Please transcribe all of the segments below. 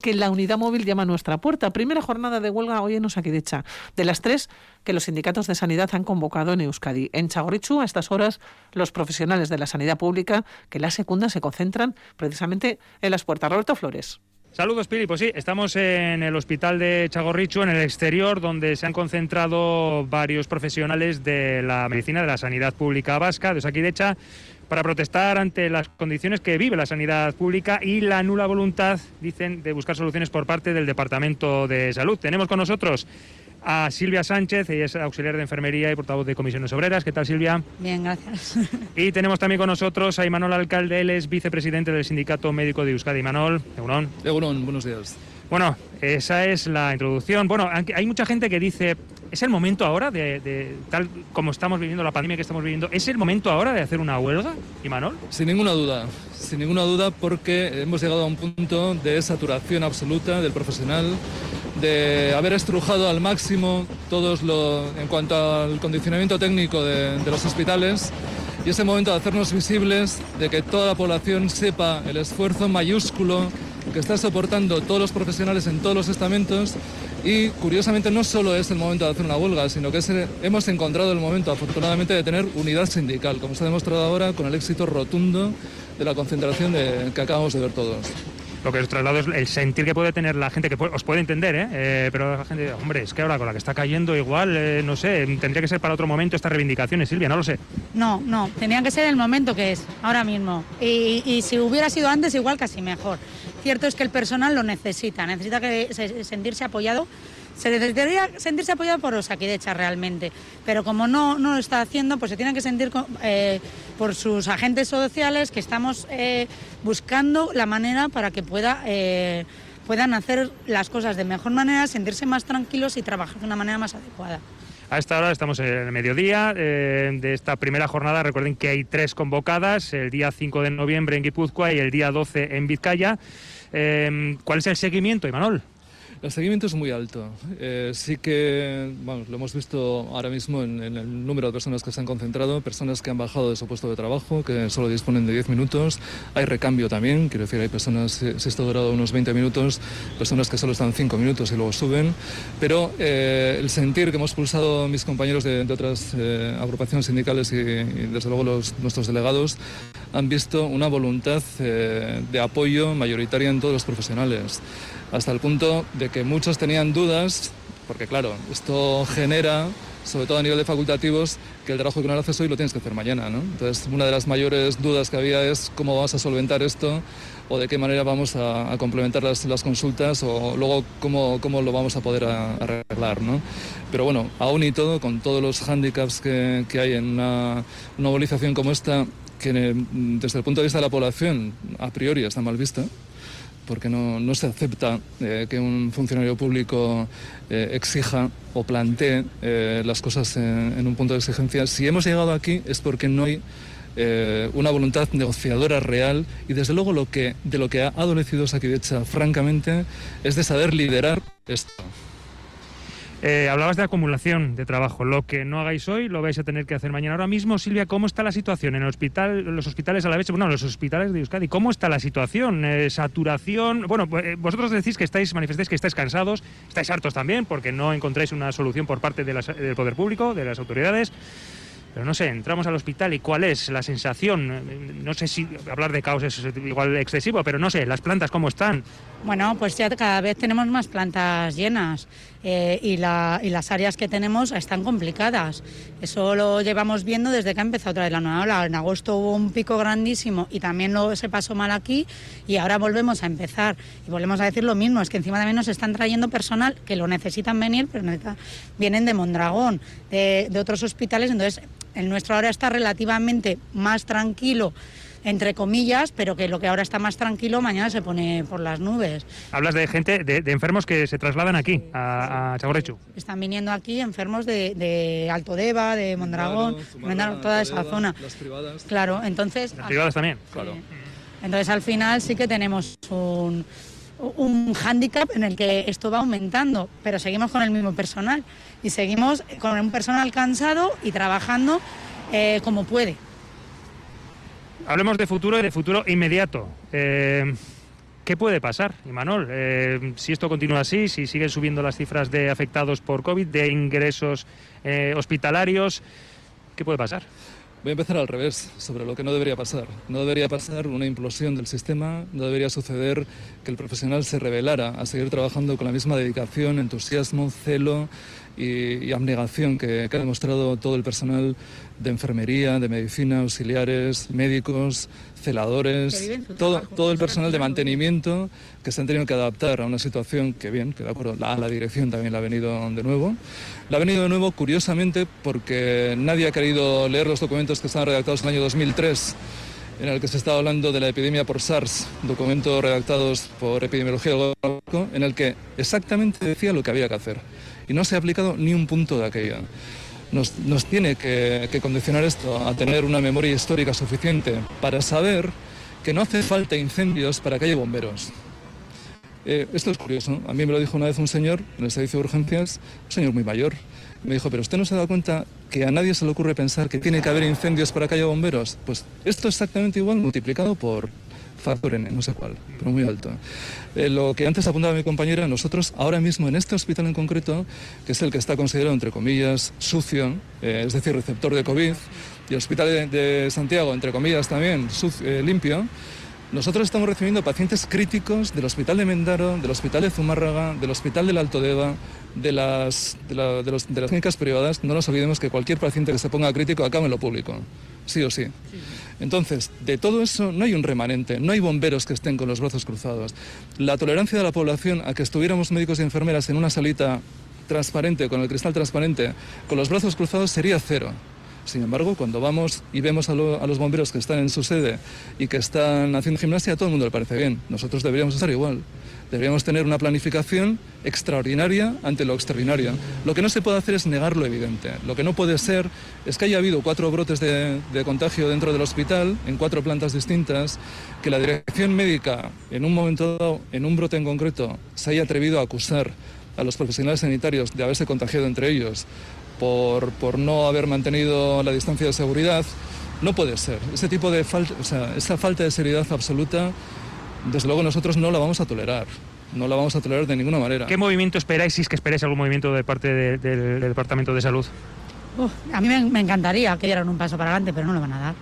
que la unidad móvil llama a nuestra puerta. Primera jornada de huelga hoy en Osakidecha, de las 3 que los sindicatos de sanidad han convocado en Euskadi. En Txagorritxu, a estas horas, los profesionales de la sanidad pública que la secundan se concentran precisamente en las puertas. Roberto Flores. Saludos, Pili. Pues sí, estamos en el hospital de Txagorritxu, en el exterior, donde se han concentrado varios profesionales de la medicina, de la sanidad pública vasca, de Osakidecha, para protestar ante las condiciones que vive la sanidad pública y la nula voluntad, dicen, de buscar soluciones por parte del Departamento de Salud. Tenemos con nosotros a Silvia Sánchez, ella es auxiliar de enfermería y portavoz de Comisiones Obreras. ¿Qué tal, Silvia? Bien, gracias. Y tenemos también con nosotros a Imanol Alcalde, él es vicepresidente del Sindicato Médico de Euskadi. Imanol, Egunon. Egunon, buenos días. Bueno, esa es la introducción. Bueno, hay mucha gente que dice, ¿es el momento ahora de tal como estamos viviendo, la pandemia que estamos viviendo, ¿es el momento ahora de hacer una huelga, Imanol? Sin ninguna duda, porque hemos llegado a un punto de saturación absoluta del profesional, de haber estrujado al máximo en cuanto al condicionamiento técnico de los hospitales, y es el momento de hacernos visibles, de que toda la población sepa el esfuerzo mayúsculo que está soportando todos los profesionales en todos los estamentos. Y curiosamente no solo es el momento de hacer una huelga, sino que hemos encontrado el momento, afortunadamente, de tener unidad sindical, como se ha demostrado ahora con el éxito rotundo de la concentración que acabamos de ver todos. Lo que os traslado es el sentir que puede tener la gente, que os puede entender, pero la gente, hombre, es que ahora con la que está cayendo igual, no sé, tendría que ser para otro momento estas reivindicaciones, Silvia, no lo sé. No, tendría que ser el momento que es, ahora mismo. Y si hubiera sido antes, igual casi mejor. Cierto es que el personal lo necesita sentirse apoyado. Se debería sentirse apoyado por Osakidecha realmente, pero como no lo está haciendo, pues se tiene que sentir por sus agentes sociales, que estamos buscando la manera para que puedan hacer las cosas de mejor manera, sentirse más tranquilos y trabajar de una manera más adecuada. A esta hora estamos en el mediodía de esta primera jornada. Recuerden que hay 3 convocadas, el día 5 de noviembre en Guipúzcoa y el día 12 en Vizcaya. ¿Cuál es el seguimiento, Imanol? El seguimiento es muy alto. Sí que lo hemos visto ahora mismo en el número de personas que se han concentrado, personas que han bajado de su puesto de trabajo, que solo disponen de 10 minutos. Hay recambio también, quiero decir, hay personas, si esto ha durado unos 20 minutos, personas que solo están 5 minutos y luego suben. Pero el sentir que hemos pulsado mis compañeros de otras agrupaciones sindicales y desde luego nuestros delegados han visto una voluntad de apoyo mayoritaria en todos los profesionales, hasta el punto de que muchos tenían dudas, porque claro, esto genera, sobre todo a nivel de facultativos, que el trabajo que no lo haces hoy lo tienes que hacer mañana, ¿no? Entonces, una de las mayores dudas que había es cómo vamos a solventar esto, o de qué manera vamos a complementar las consultas, o luego cómo lo vamos a poder arreglar, ¿no? Pero bueno, aún y todo, con todos los hándicaps que hay en una movilización como esta, que desde el punto de vista de la población, a priori está mal vista, porque no se acepta que un funcionario público exija o plantee las cosas en un punto de exigencia. Si hemos llegado aquí es porque no hay una voluntad negociadora real, y desde luego de lo que ha adolecido Osakidecha, francamente, es de saber liderar esto. Hablabas de acumulación de trabajo. Lo que no hagáis hoy lo vais a tener que hacer mañana. Ahora mismo, Silvia, ¿cómo está la situación en los hospitales alaveses? Bueno, los hospitales de Euskadi, ¿cómo está la situación? ¿Saturación? Bueno, vosotros decís que manifestáis que estáis cansados, estáis hartos también porque no encontráis una solución por parte del poder público, de las autoridades. Pero no sé, entramos al hospital y ¿cuál es la sensación? No sé si hablar de caos es igual excesivo, pero no sé, ¿las plantas cómo están? Bueno, pues ya cada vez tenemos más plantas llenas y las áreas que tenemos están complicadas. Eso lo llevamos viendo desde que ha empezado otra vez la nueva ola. En agosto hubo un pico grandísimo y también se pasó mal aquí, y ahora volvemos a empezar. Y volvemos a decir lo mismo, es que encima también nos están trayendo personal que lo necesitan venir, pero vienen de Mondragón, de otros hospitales. Entonces, el nuestro ahora está relativamente más tranquilo, entre comillas, pero que lo que ahora está más tranquilo mañana se pone por las nubes. Hablas de gente, de enfermos que se trasladan aquí, a Txagorritxu. Están viniendo aquí enfermos de Alto Deva, de Mondragón, toda esa zona. Las privadas. Claro, entonces... Las privadas también. Claro. Entonces al final sí que tenemos un hándicap en el que esto va aumentando, pero seguimos con el mismo personal y seguimos con un personal cansado y trabajando como puede. Hablemos de futuro y de futuro inmediato. ¿Qué puede pasar, Imanol? Si esto continúa así, si siguen subiendo las cifras de afectados por COVID, de ingresos hospitalarios, ¿qué puede pasar? Voy a empezar al revés, sobre lo que no debería pasar. No debería pasar una implosión del sistema, no debería suceder que el profesional se rebelara a seguir trabajando con la misma dedicación, entusiasmo, celo y abnegación que ha demostrado todo el personal de enfermería, de medicina, auxiliares, médicos, celadores, todo el personal de mantenimiento que se han tenido que adaptar a una situación que bien, que de acuerdo, a la dirección también la ha venido de nuevo. La ha venido de nuevo curiosamente porque nadie ha querido leer los documentos que estaban redactados en el año 2003 en el que se estaba hablando de la epidemia por SARS, documentos redactados por Epidemiología del Gobierno, en el que exactamente decía lo que había que hacer. Y no se ha aplicado ni un punto de aquello. Nos tiene que condicionar esto a tener una memoria histórica suficiente para saber que no hace falta incendios para que haya bomberos. Esto es curioso. A mí me lo dijo una vez un señor en el servicio de urgencias, un señor muy mayor. Me dijo, pero ¿usted no se ha dado cuenta que a nadie se le ocurre pensar que tiene que haber incendios para que haya bomberos? Pues esto es exactamente igual multiplicado por factor N, no sé cuál, pero muy alto. Lo que antes apuntaba mi compañera, nosotros ahora mismo en este hospital en concreto, que es el que está considerado, entre comillas, sucio, es decir, receptor de COVID, y el hospital de Santiago, entre comillas, también limpio, nosotros estamos recibiendo pacientes críticos del hospital de Mendaro, del hospital de Zumárraga, del hospital del Alto Deva, de las clínicas privadas. No nos olvidemos que cualquier paciente que se ponga crítico acaba en lo público, sí o sí. Entonces, de todo eso no hay un remanente, no hay bomberos que estén con los brazos cruzados. La tolerancia de la población a que estuviéramos médicos y enfermeras en una salita transparente, con el cristal transparente, con los brazos cruzados, sería cero. Sin embargo, cuando vamos y vemos a los bomberos que están en su sede y que están haciendo gimnasia, a todo el mundo le parece bien. Nosotros deberíamos estar igual. Deberíamos tener una planificación extraordinaria ante lo extraordinario. Lo que no se puede hacer es negar lo evidente. Lo que no puede ser es que haya habido 4 brotes de contagio dentro del hospital, en 4 plantas distintas, que la dirección médica, en un momento dado, en un brote en concreto, se haya atrevido a acusar a los profesionales sanitarios de haberse contagiado entre ellos por no haber mantenido la distancia de seguridad. No puede ser. Ese tipo de esa falta de seriedad absoluta, desde luego nosotros no la vamos a tolerar. No la vamos a tolerar de ninguna manera. ¿Qué movimiento esperáis, si es que esperáis algún movimiento de parte del Departamento de Salud? A mí me encantaría que dieran un paso para adelante, pero no lo van a dar.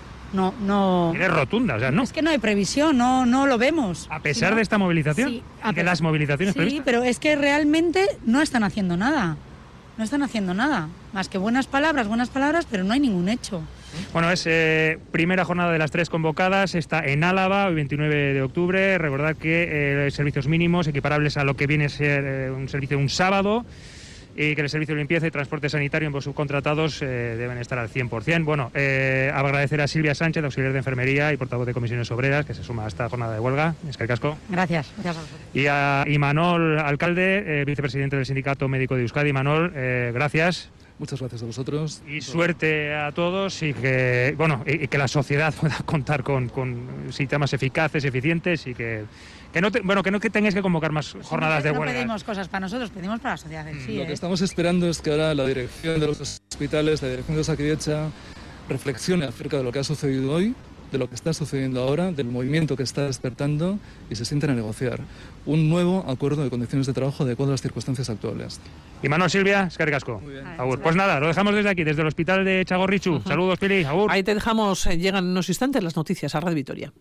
No. Es rotunda, o sea, no. Es que no hay previsión, no lo vemos. A pesar de esta movilización, sí, de las movilizaciones previstas. Sí, pero es que realmente no están haciendo nada. No están haciendo nada. Más que buenas palabras, pero no hay ningún hecho. Bueno, es primera jornada de las 3 convocadas, está en Álava, hoy 29 de octubre. Recordad que servicios mínimos equiparables a lo que viene a ser un servicio un sábado, y que el servicio de limpieza y transporte sanitario en los subcontratados deben estar al 100%. Bueno, agradecer a Silvia Sánchez, auxiliar de enfermería y portavoz de comisiones obreras, que se suma a esta jornada de huelga. Eskerrik asko. Gracias. Y a Imanol Alcalde, vicepresidente del Sindicato Médico de Euskadi. Imanol, gracias. Muchas gracias a vosotros. Y suerte a todos, y que la sociedad pueda contar con sistemas eficaces, eficientes, y que no tengáis que convocar más jornadas de huelga. No pedimos cosas para nosotros, pedimos para la sociedad en sí. Lo que estamos esperando es que ahora la dirección de los hospitales, la dirección de Osakidetza, reflexione acerca de lo que ha sucedido hoy, de lo que está sucediendo ahora, del movimiento que está despertando, y se sienten a negociar un nuevo acuerdo de condiciones de trabajo adecuado a las circunstancias actuales. Imanol, Silvia, eskerrik asko. Muy bien. Agur. Pues nada, lo dejamos desde aquí, desde el hospital de Txagorritxu. Saludos, Pili. Agur. Ahí te dejamos, llegan en unos instantes las noticias a Radio Vitoria.